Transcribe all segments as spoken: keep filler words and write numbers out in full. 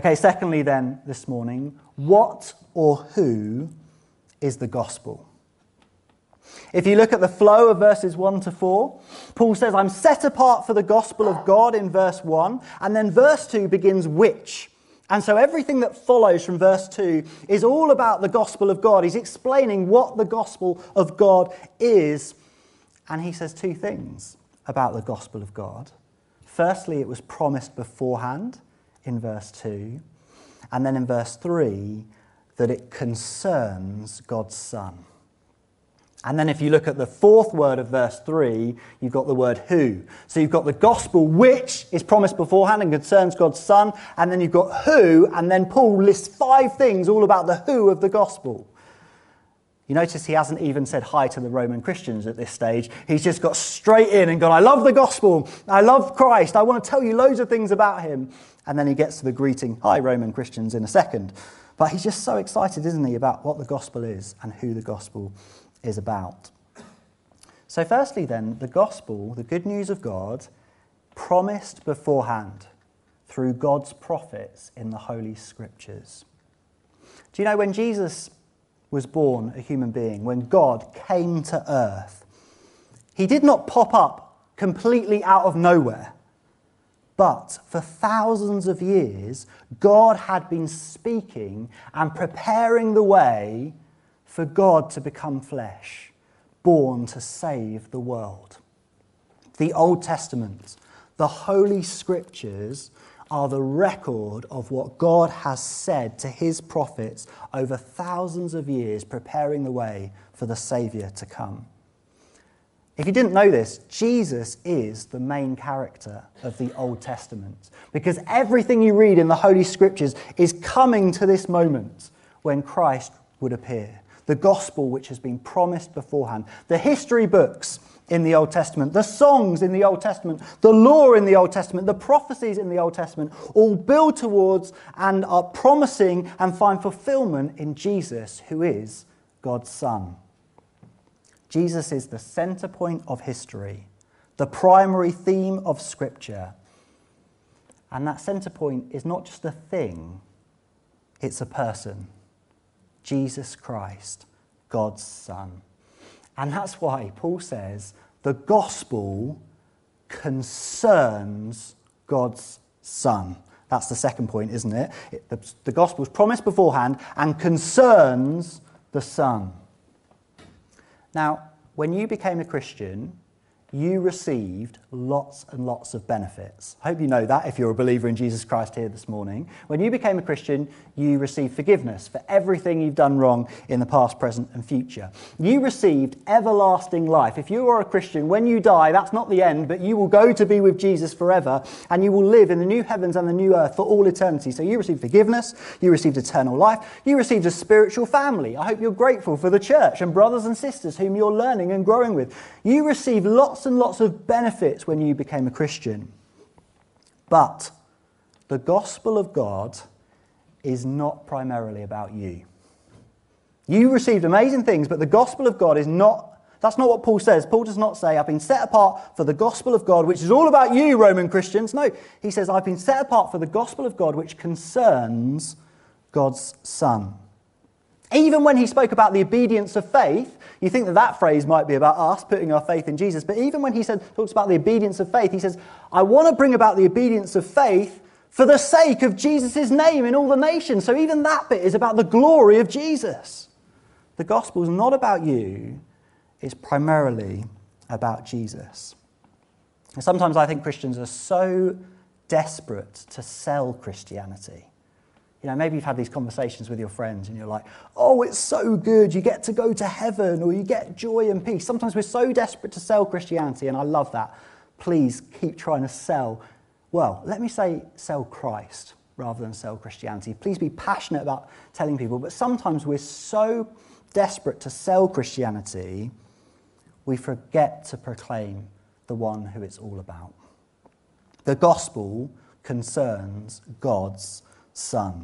Okay, secondly then, this morning, what or who is the gospel? If you look at the flow of verses one to four, Paul says, I'm set apart for the gospel of God in verse one, and then verse two begins which. And so everything that follows from verse two is all about the gospel of God. He's explaining what the gospel of God is, and he says two things about the gospel of God. Firstly, it was promised beforehand in verse two, and then in verse three, that it concerns God's Son. And then if you look at the fourth word of verse three, you've got the word who. So you've got the gospel which is promised beforehand and concerns God's Son, and then you've got who, and then Paul lists five things all about the who of the gospel. You notice he hasn't even said hi to the Roman Christians at this stage. He's just got straight in and gone, I love the gospel, I love Christ, I want to tell you loads of things about him. And then he gets to the greeting, hi Roman Christians, in a second. But he's just so excited, isn't he, about what the gospel is and who the gospel is about. So firstly then, the gospel, the good news of God, promised beforehand through God's prophets in the Holy Scriptures. Do you know when Jesus was born a human being, when God came to earth, he did not pop up completely out of nowhere. But for thousands of years, God had been speaking and preparing the way for God to become flesh, born to save the world. The Old Testament, the Holy Scriptures, are the record of what God has said to his prophets over thousands of years, preparing the way for the Saviour to come. If you didn't know this, Jesus is the main character of the Old Testament, because everything you read in the Holy Scriptures is coming to this moment when Christ would appear. The gospel which has been promised beforehand. The history books in the Old Testament, the songs in the Old Testament, the law in the Old Testament, the prophecies in the Old Testament, all build towards and are promising and find fulfillment in Jesus, who is God's Son. Jesus is the centre point of history, the primary theme of Scripture. And that centre point is not just a thing, it's a person. Jesus Christ, God's Son. And that's why Paul says the gospel concerns God's Son. That's the second point, isn't it? it the, the gospel is promised beforehand and concerns the Son. Now, when you became a Christian, you received lots and lots of benefits. I hope you know that if you're a believer in Jesus Christ here this morning. When you became a Christian, you received forgiveness for everything you've done wrong in the past, present and future. You received everlasting life. If you are a Christian, when you die, that's not the end, but you will go to be with Jesus forever, and you will live in the new heavens and the new earth for all eternity. So you received forgiveness, you received eternal life, you received a spiritual family. I hope you're grateful for the church and brothers and sisters whom you're learning and growing with. You received lots and lots of benefits when you became a Christian. But the gospel of God is not primarily about you. You received amazing things, but the gospel of God is not, that's not what Paul says. Paul does not say, I've been set apart for the gospel of God, which is all about you, Roman Christians. No, he says, I've been set apart for the gospel of God, which concerns God's Son. Even when he spoke about the obedience of faith, you think that that phrase might be about us putting our faith in Jesus, but even when he said, talks about the obedience of faith, he says, I want to bring about the obedience of faith for the sake of Jesus' name in all the nations. So even that bit is about the glory of Jesus. The gospel is not about you, it's primarily about Jesus. And sometimes I think Christians are so desperate to sell Christianity. You know, maybe you've had these conversations with your friends and you're like, oh, it's so good, you get to go to heaven or you get joy and peace. Sometimes we're so desperate to sell Christianity, and I love that. Please keep trying to sell, well, let me say sell Christ rather than sell Christianity. Please be passionate about telling people, but sometimes we're so desperate to sell Christianity, we forget to proclaim the one who it's all about. The gospel concerns God's Son.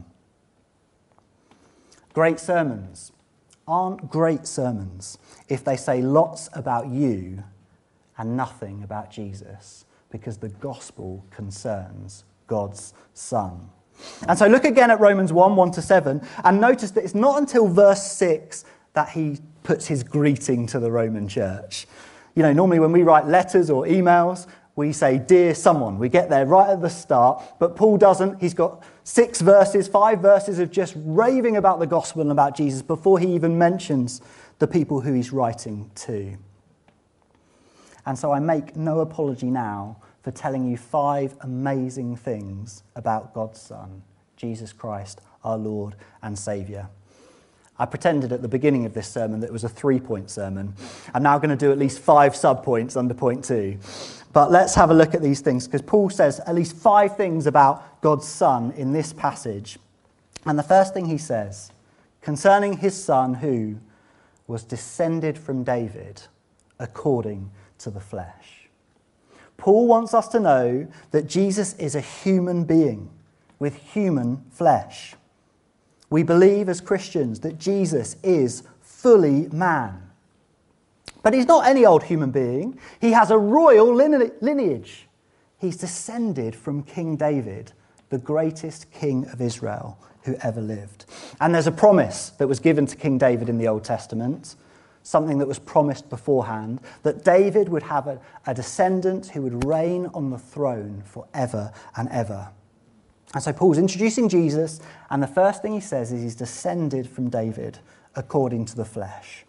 Great sermons aren't great sermons if they say lots about you and nothing about Jesus, because the gospel concerns God's Son. And so look again at Romans one, one to seven, and notice that it's not until verse six that he puts his greeting to the Roman church. You know, normally when we write letters or emails, we say, dear someone. We get there right at the start, but Paul doesn't. He's got six verses, five verses of just raving about the gospel and about Jesus before he even mentions the people who he's writing to. And so I make no apology now for telling you five amazing things about God's Son, Jesus Christ, our Lord and Saviour. I pretended at the beginning of this sermon that it was a three-point sermon. I'm now going to do at least five sub-points under point two. But let's have a look at these things, because Paul says at least five things about God's Son in this passage. And the first thing he says, concerning his Son who was descended from David according to the flesh. Paul wants us to know that Jesus is a human being with human flesh. We believe as Christians that Jesus is fully man. But he's not any old human being. He has a royal lineage. He's descended from King David, the greatest king of Israel who ever lived. And there's a promise that was given to King David in the Old Testament, something that was promised beforehand, that David would have a, a descendant who would reign on the throne forever and ever. And so Paul's introducing Jesus, and the first thing he says is he's descended from David according to the flesh.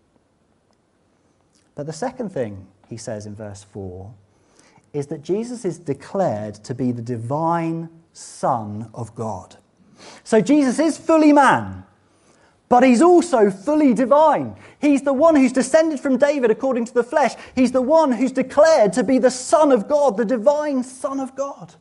But the second thing he says in verse four is that Jesus is declared to be the divine Son of God. So Jesus is fully man, but he's also fully divine. He's the one who's descended from David according to the flesh. He's the one who's declared to be the Son of God, the divine Son of God.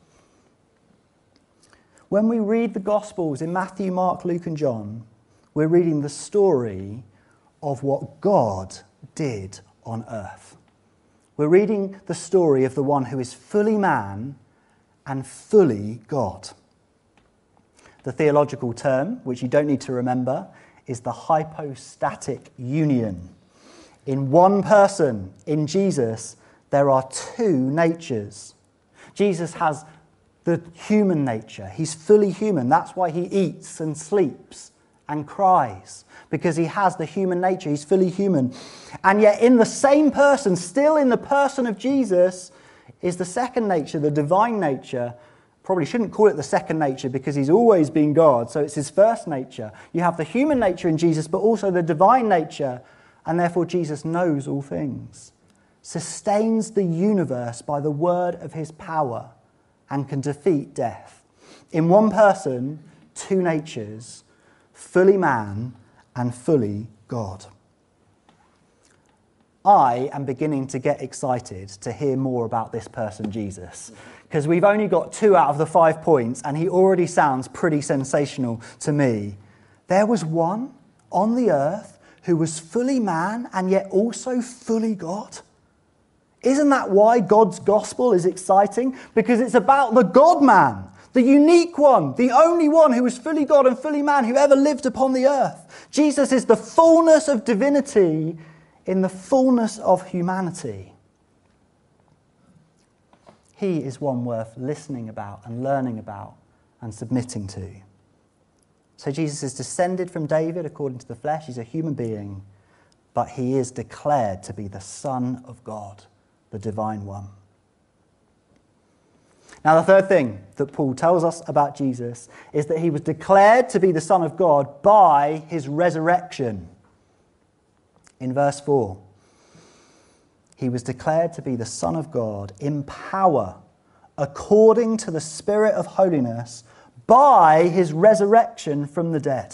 When we read the Gospels in Matthew, Mark, Luke and John, we're reading the story of what God did on earth. We're reading the story of the one who is fully man and fully God. The theological term, which you don't need to remember, is the hypostatic union. In one person, in Jesus, there are two natures. Jesus has the human nature. He's fully human. That's why he eats and sleeps and cries, because he has the human nature. He's fully human. And yet in the same person, still in the person of Jesus, is the second nature, the divine nature. Probably shouldn't call it the second nature because he's always been God, so it's his first nature. You have the human nature in Jesus, but also the divine nature, and therefore Jesus knows all things, sustains the universe by the word of his power, and can defeat death. In one person, two natures, fully man and fully God. I am beginning to get excited to hear more about this person, Jesus, because we've only got two out of the five points, and he already sounds pretty sensational to me. There was one on the earth who was fully man and yet also fully God. Isn't that why God's gospel is exciting? Because it's about the God-man, the unique one, the only one who was fully God and fully man who ever lived upon the earth. Jesus is the fullness of divinity in the fullness of humanity. He is one worth listening about and learning about and submitting to. So Jesus is descended from David according to the flesh. He's a human being, but he is declared to be the Son of God, the divine one. Now, the third thing that Paul tells us about Jesus is that he was declared to be the Son of God by his resurrection. In verse four, he was declared to be the Son of God in power, according to the Spirit of holiness, by his resurrection from the dead.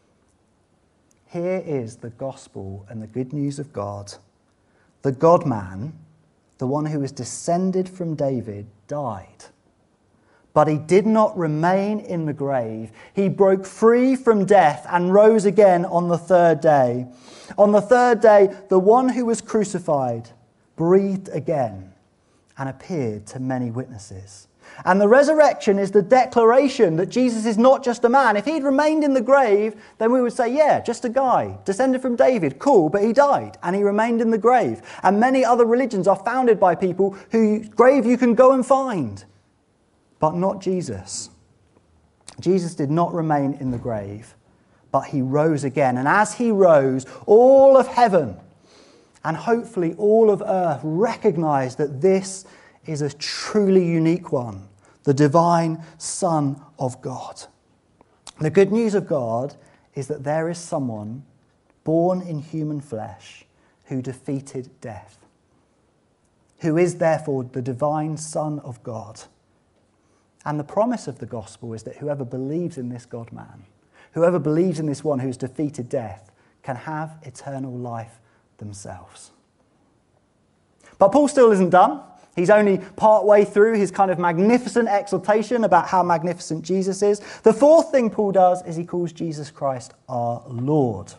Here is the gospel and the good news of God. The God-man, the one who was descended from David, died. But he did not remain in the grave. He broke free from death and rose again on the third day. On the third day, the one who was crucified breathed again and appeared to many witnesses. And the resurrection is the declaration that Jesus is not just a man. If he'd remained in the grave, then we would say, yeah, just a guy, descended from David, cool, but he died and he remained in the grave. And many other religions are founded by people whose grave you can go and find, but not Jesus. Jesus did not remain in the grave, but he rose again. And as he rose, all of heaven and hopefully all of earth recognized that this is a truly unique one, the divine Son of God. The good news of God is that there is someone born in human flesh who defeated death, who is therefore the divine Son of God. And the promise of the gospel is that whoever believes in this God-man, whoever believes in this one who's defeated death, can have eternal life themselves. But Paul still isn't done. He's only part way through his kind of magnificent exhortation about how magnificent Jesus is. The fourth thing Paul does is he calls Jesus Christ our Lord.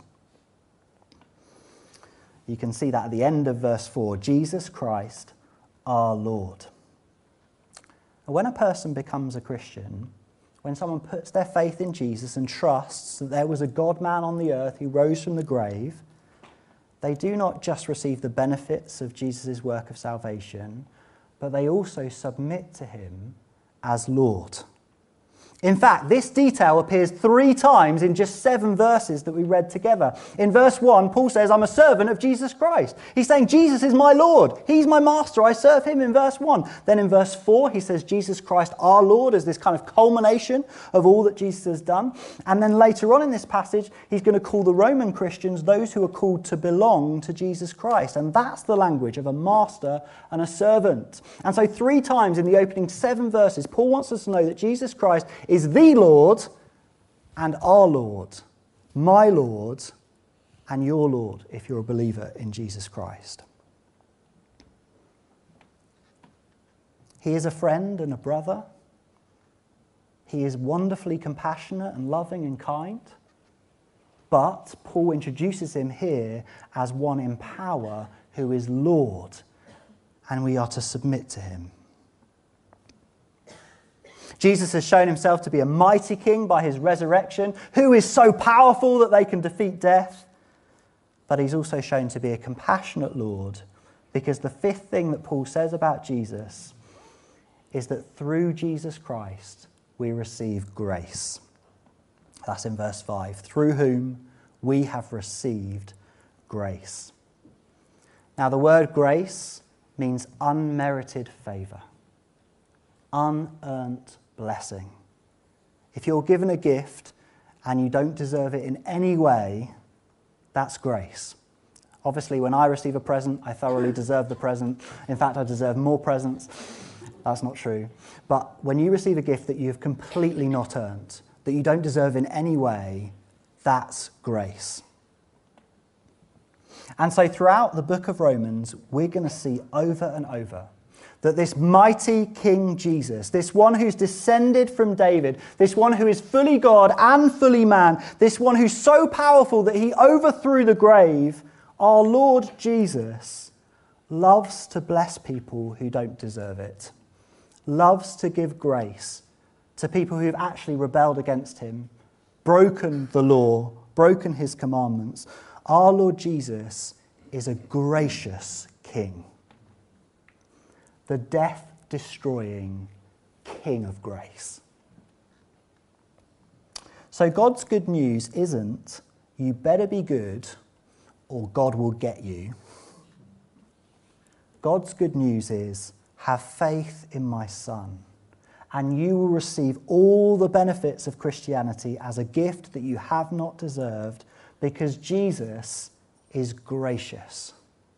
You can see that at the end of verse four, Jesus Christ our Lord. When a person becomes a Christian, when someone puts their faith in Jesus and trusts that there was a God-man on the earth who rose from the grave, they do not just receive the benefits of Jesus' work of salvation, but they also submit to him as Lord. In fact, this detail appears three times in just seven verses that we read together. In verse one, Paul says, I'm a servant of Jesus Christ. He's saying, Jesus is my Lord. He's my master. I serve him in verse one. Then in verse four, he says, Jesus Christ our Lord, as this kind of culmination of all that Jesus has done. And then later on in this passage, he's going to call the Roman Christians those who are called to belong to Jesus Christ. And that's the language of a master and a servant. And so three times in the opening seven verses, Paul wants us to know that Jesus Christ is the Lord and our Lord, my Lord and your Lord, if you're a believer in Jesus Christ. He is a friend and a brother. He is wonderfully compassionate and loving and kind. But Paul introduces him here as one in power who is Lord, and we are to submit to him. Jesus has shown himself to be a mighty king by his resurrection, who is so powerful that they can defeat death. But he's also shown to be a compassionate Lord, because the fifth thing that Paul says about Jesus is that through Jesus Christ we receive grace. That's in verse five. Through whom we have received grace. Now the word grace means unmerited favour, unearned blessing. If you're given a gift and you don't deserve it in any way, that's grace. Obviously, when I receive a present, I thoroughly deserve the present. In fact, I deserve more presents. That's not true. But when you receive a gift that you've completely not earned, that you don't deserve in any way, that's grace. And so throughout the book of Romans, we're going to see over and over that this mighty King Jesus, this one who's descended from David, this one who is fully God and fully man, this one who's so powerful that he overthrew the grave, our Lord Jesus loves to bless people who don't deserve it, loves to give grace to people who've actually rebelled against him, broken the law, broken his commandments. Our Lord Jesus is a gracious King, the death-destroying King of grace. So God's good news isn't, you better be good or God will get you. God's good news is, have faith in my Son, and you will receive all the benefits of Christianity as a gift that you have not deserved, because Jesus is gracious.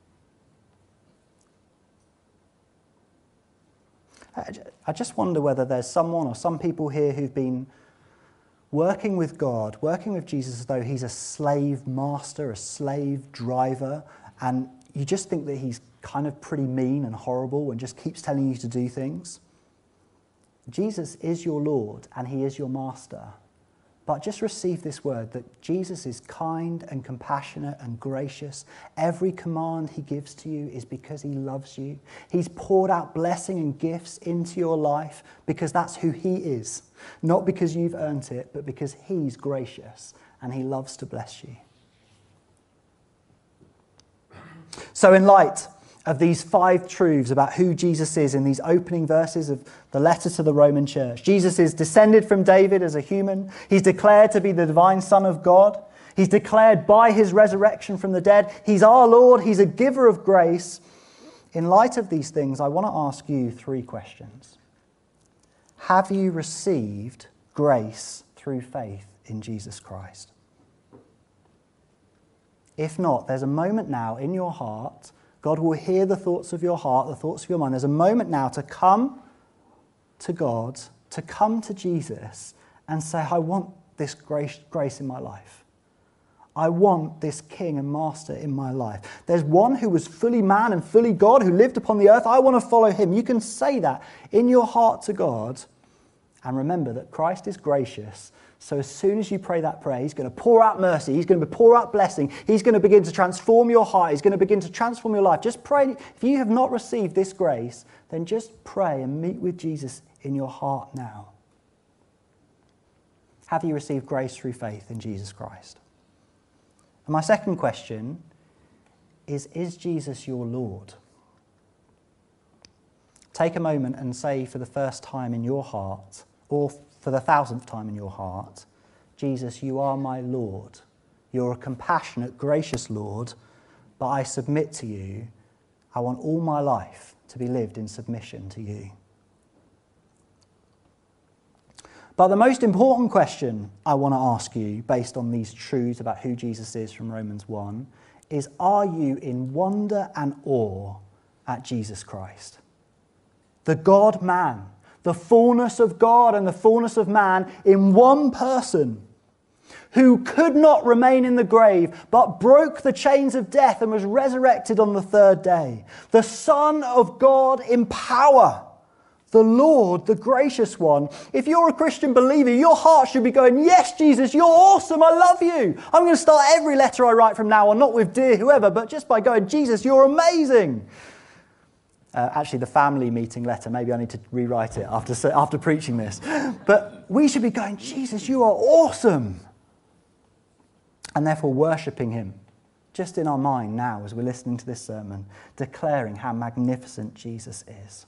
I just wonder whether there's someone or some people here who've been working with God, working with Jesus as though he's a slave master, a slave driver, and you just think that he's kind of pretty mean and horrible and just keeps telling you to do things. Jesus is your Lord and he is your master. But just receive this word that Jesus is kind and compassionate and gracious. Every command he gives to you is because he loves you. He's poured out blessing and gifts into your life because that's who he is. Not because you've earned it, but because he's gracious and he loves to bless you. So in light of these five truths about who Jesus is in these opening verses of the letter to the Roman church. Jesus is descended from David as a human. He's declared to be the divine Son of God. He's declared by his resurrection from the dead. He's our Lord. He's a giver of grace. In light of these things, I want to ask you three questions. Have you received grace through faith in Jesus Christ? If not, there's a moment now in your heart. God will hear the thoughts of your heart, the thoughts of your mind. There's a moment now to come to God, to come to Jesus and say, I want this grace, grace in my life. I want this King and Master in my life. There's one who was fully man and fully God, who lived upon the earth. I want to follow him. You can say that in your heart to God. And remember that Christ is gracious. So as soon as you pray that prayer, he's going to pour out mercy. He's going to pour out blessing. He's going to begin to transform your heart. He's going to begin to transform your life. Just pray. If you have not received this grace, then just pray and meet with Jesus in your heart now. Have you received grace through faith in Jesus Christ? And my second question is, is Jesus your Lord? Take a moment and say for the first time in your heart, or for the thousandth time in your heart, Jesus, you are my Lord. You're a compassionate, gracious Lord, but I submit to you. I want all my life to be lived in submission to you. But the most important question I want to ask you, based on these truths about who Jesus is from Romans one, is, are you in wonder and awe at Jesus Christ? The God-man, the fullness of God and the fullness of man in one person, who could not remain in the grave, but broke the chains of death and was resurrected on the third day. The Son of God in power, the Lord, the gracious one. If you're a Christian believer, your heart should be going, yes, Jesus, you're awesome, I love you. I'm going to start every letter I write from now on, not with dear whoever, but just by going, Jesus, you're amazing. Uh, actually, the family meeting letter, maybe I need to rewrite it after, after preaching this. But we should be going, Jesus, you are awesome. And therefore worshipping him, just in our mind now as we're listening to this sermon, declaring how magnificent Jesus is.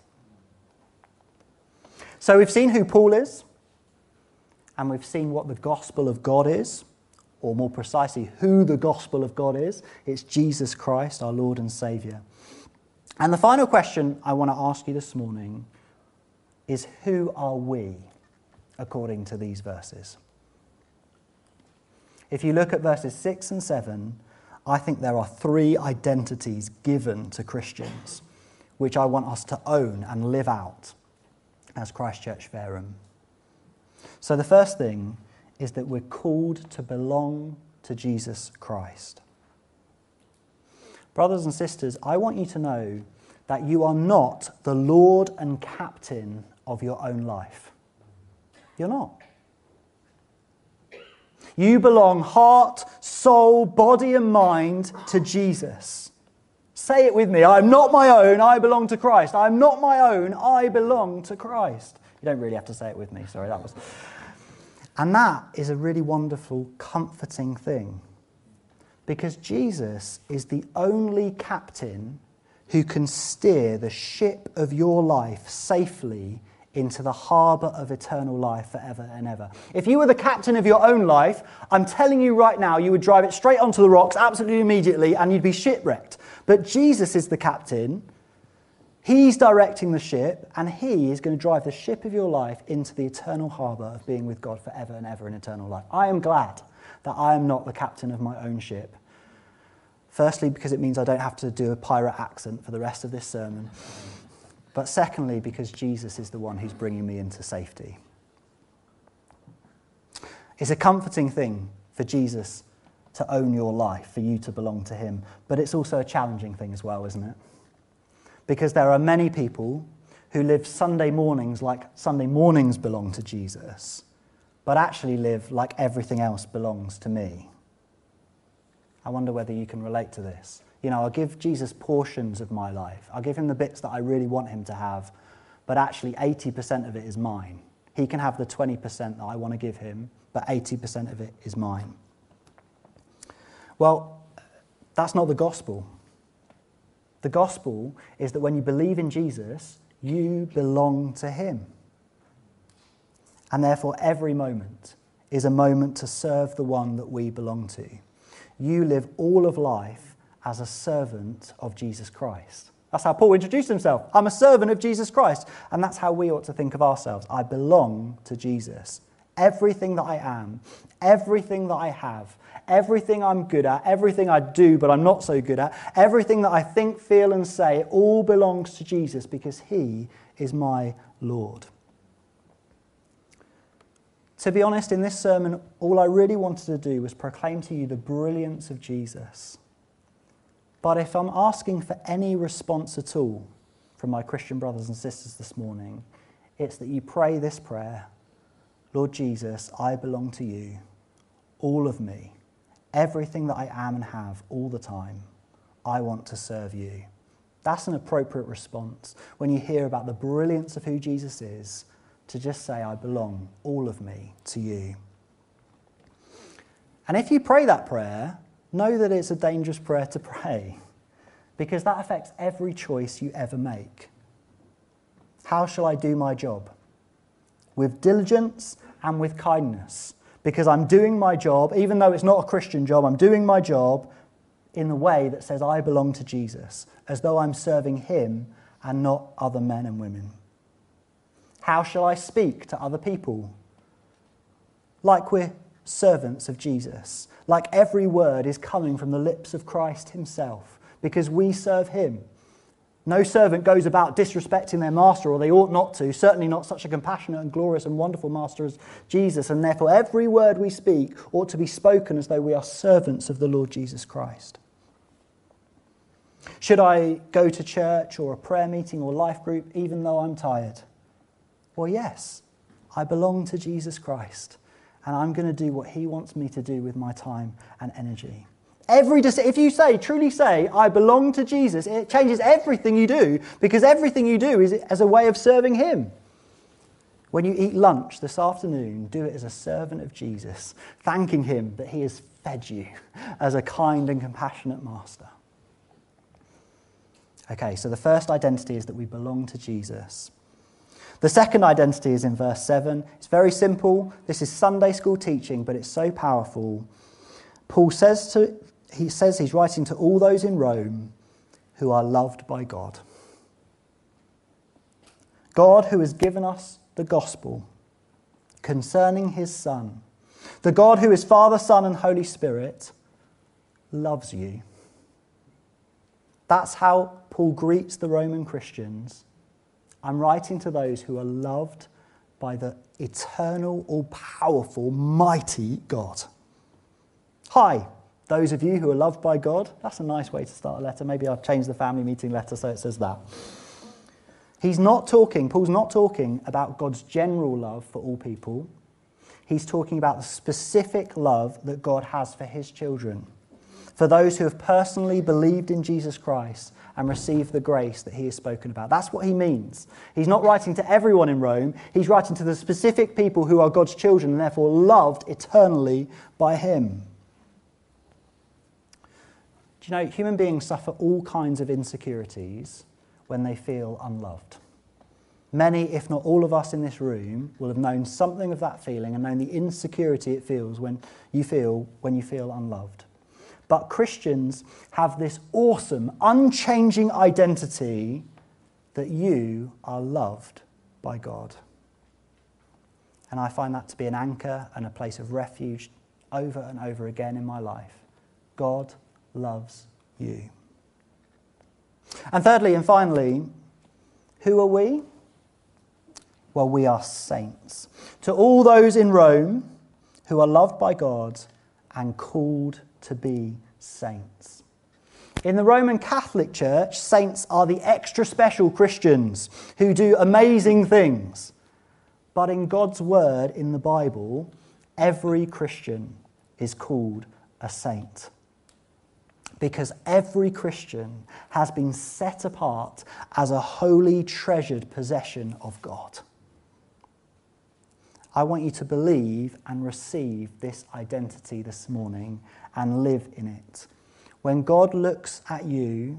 So we've seen who Paul is, and we've seen what the gospel of God is, or more precisely, who the gospel of God is. It's Jesus Christ, our Lord and Saviour. And the final question I want to ask you this morning is, who are we according to these verses? If you look at verses six and seven, I think there are three identities given to Christians, which I want us to own and live out as Christ Church Fareham. So the first thing is that we're called to belong to Jesus Christ. Brothers and sisters, I want you to know that you are not the Lord and captain of your own life. You're not. You belong heart, soul, body and mind to Jesus. Say it with me. I'm not my own, I belong to Christ. I'm not my own, I belong to Christ. You don't really have to say it with me. Sorry, that was... And that is a really wonderful, comforting thing. Because Jesus is the only captain who can steer the ship of your life safely into the harbour of eternal life forever and ever. If you were the captain of your own life, I'm telling you right now, you would drive it straight onto the rocks absolutely immediately and you'd be shipwrecked. But Jesus is the captain. He's directing the ship, and he is going to drive the ship of your life into the eternal harbour of being with God forever and ever in eternal life. I am glad that I am not the captain of my own ship. Firstly, because it means I don't have to do a pirate accent for the rest of this sermon. But secondly, because Jesus is the one who's bringing me into safety. It's a comforting thing for Jesus to own your life, for you to belong to him. But it's also a challenging thing as well, isn't it? Because there are many people who live Sunday mornings like Sunday mornings belong to Jesus, but actually live like everything else belongs to me. I wonder whether you can relate to this. You know, I'll give Jesus portions of my life. I'll give him the bits that I really want him to have, but actually eighty percent of it is mine. He can have the twenty percent that I want to give him, but eighty percent of it is mine. Well, that's not the gospel. The gospel is that when you believe in Jesus, you belong to him. And therefore, every moment is a moment to serve the one that we belong to. You live all of life as a servant of Jesus Christ. That's how Paul introduced himself. I'm a servant of Jesus Christ. And that's how we ought to think of ourselves. I belong to Jesus. Everything that I am, everything that I have, everything I'm good at, everything I do but I'm not so good at, everything that I think, feel and say, it all belongs to Jesus because he is my Lord. To be honest, in this sermon, all I really wanted to do was proclaim to you the brilliance of Jesus. But if I'm asking for any response at all from my Christian brothers and sisters this morning, it's that you pray this prayer: Lord Jesus, I belong to you, all of me, everything that I am and have all the time. I want to serve you. That's an appropriate response when you hear about the brilliance of who Jesus is, to just say, I belong, all of me, to you. And if you pray that prayer, know that it's a dangerous prayer to pray, because that affects every choice you ever make. How shall I do my job? With diligence and with kindness, because I'm doing my job, even though it's not a Christian job, I'm doing my job in the way that says I belong to Jesus, as though I'm serving him and not other men and women. How shall I speak to other people? Like we're servants of Jesus, like every word is coming from the lips of Christ himself, because we serve him. No servant goes about disrespecting their master, or they ought not to, certainly not such a compassionate and glorious and wonderful master as Jesus, and therefore every word we speak ought to be spoken as though we are servants of the Lord Jesus Christ. Should I go to church or a prayer meeting or life group even though I'm tired? Well, yes, I belong to Jesus Christ, and I'm going to do what he wants me to do with my time and energy. Every if you say, truly say, I belong to Jesus, it changes everything you do, because everything you do is as a way of serving him. When you eat lunch this afternoon, do it as a servant of Jesus, thanking him that he has fed you as a kind and compassionate master. Okay, so the first identity is that we belong to Jesus. The second identity is in verse seven. It's very simple. This is Sunday school teaching, but it's so powerful. Paul says to he says he's writing to all those in Rome who are loved by God. God who has given us the gospel concerning his Son. The God who is Father, Son, and Holy Spirit loves you. That's how Paul greets the Roman Christians. I'm writing to those who are loved by the eternal, all-powerful, mighty God. Hi, those of you who are loved by God. That's a nice way to start a letter. Maybe I'll change the family meeting letter so it says that. He's not talking, Paul's not talking about God's general love for all people. He's talking about the specific love that God has for his children, for those who have personally believed in Jesus Christ and received the grace that he has spoken about. That's what he means. He's not writing to everyone in Rome. He's writing to the specific people who are God's children and therefore loved eternally by him. Do you know, human beings suffer all kinds of insecurities when they feel unloved. Many, if not all of us in this room, will have known something of that feeling and known the insecurity it feels when you feel when you feel unloved. But Christians have this awesome, unchanging identity that you are loved by God. And I find that to be an anchor and a place of refuge over and over again in my life. God loves you. And thirdly and finally, who are we? Well, we are saints. To all those in Rome who are loved by God and called to be saints. In the Roman Catholic Church, saints are the extra special Christians who do amazing things. But in God's word in the Bible, every Christian is called a saint. Because every Christian has been set apart as a holy, treasured possession of God. I want you to believe and receive this identity this morning and live in it. When God looks at you,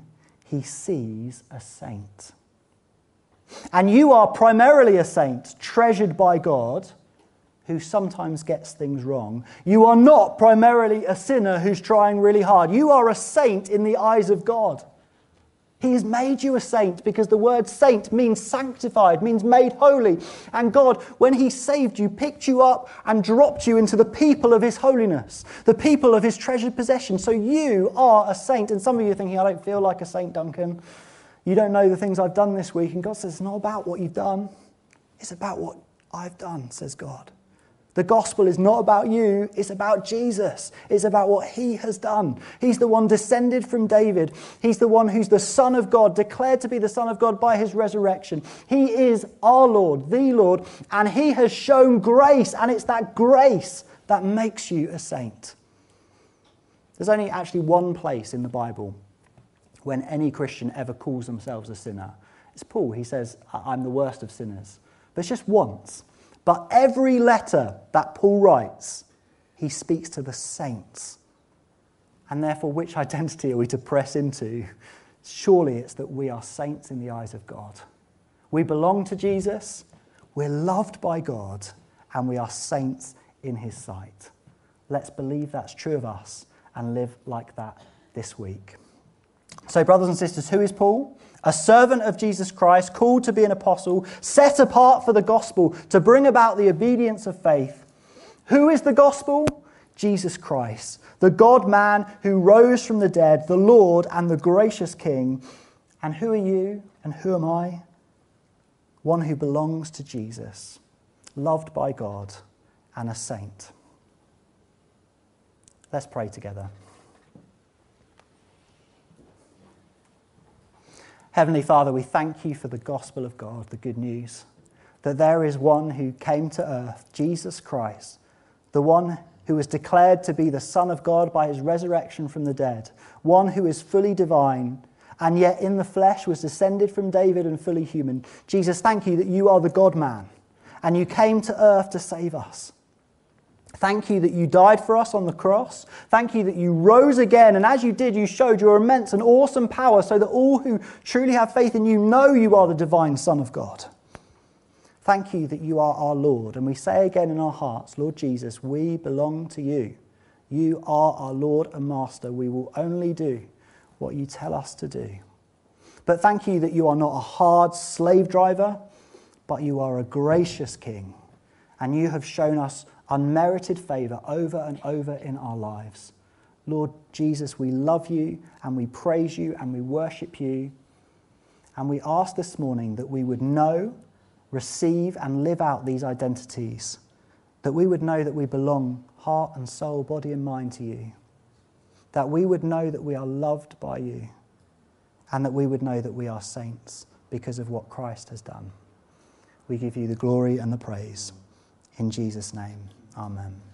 he sees a saint. And you are primarily a saint, treasured by God, who sometimes gets things wrong. You are not primarily a sinner who's trying really hard. You are a saint in the eyes of God. He has made you a saint because the word saint means sanctified, means made holy. And God, when he saved you, picked you up and dropped you into the people of his holiness, the people of his treasured possession. So you are a saint. And some of you are thinking, I don't feel like a saint, Duncan. You don't know the things I've done this week. And God says, it's not about what you've done. It's about what I've done, says God. The gospel is not about you, it's about Jesus. It's about what he has done. He's the one descended from David. He's the one who's the Son of God, declared to be the Son of God by his resurrection. He is our Lord, the Lord, and he has shown grace, and it's that grace that makes you a saint. There's only actually one place in the Bible when any Christian ever calls themselves a sinner. It's Paul. He says, I'm the worst of sinners. But it's just once. But every letter that Paul writes, he speaks to the saints. And therefore, which identity are we to press into? Surely it's that we are saints in the eyes of God. We belong to Jesus, we're loved by God, and we are saints in his sight. Let's believe that's true of us and live like that this week. So, brothers and sisters, who is Paul? A servant of Jesus Christ, called to be an apostle, set apart for the gospel, to bring about the obedience of faith. Who is the gospel? Jesus Christ, the God-man who rose from the dead, the Lord and the gracious King. And who are you and who am I? One who belongs to Jesus, loved by God and a saint. Let's pray together. Heavenly Father, we thank you for the gospel of God, the good news, that there is one who came to earth, Jesus Christ, the one who was declared to be the Son of God by his resurrection from the dead, one who is fully divine, and yet in the flesh was descended from David and fully human. Jesus, thank you that you are the God-man, and you came to earth to save us. Thank you that you died for us on the cross. Thank you that you rose again. And as you did, you showed your immense and awesome power so that all who truly have faith in you know you are the divine Son of God. Thank you that you are our Lord. And we say again in our hearts, Lord Jesus, we belong to you. You are our Lord and Master. We will only do what you tell us to do. But thank you that you are not a hard slave driver, but you are a gracious King. And you have shown us unmerited favour over and over in our lives. Lord Jesus, we love you and we praise you and we worship you. And we ask this morning that we would know, receive and live out these identities. That we would know that we belong heart and soul, body and mind to you. That we would know that we are loved by you. And that we would know that we are saints because of what Christ has done. We give you the glory and the praise. In Jesus' name, amen.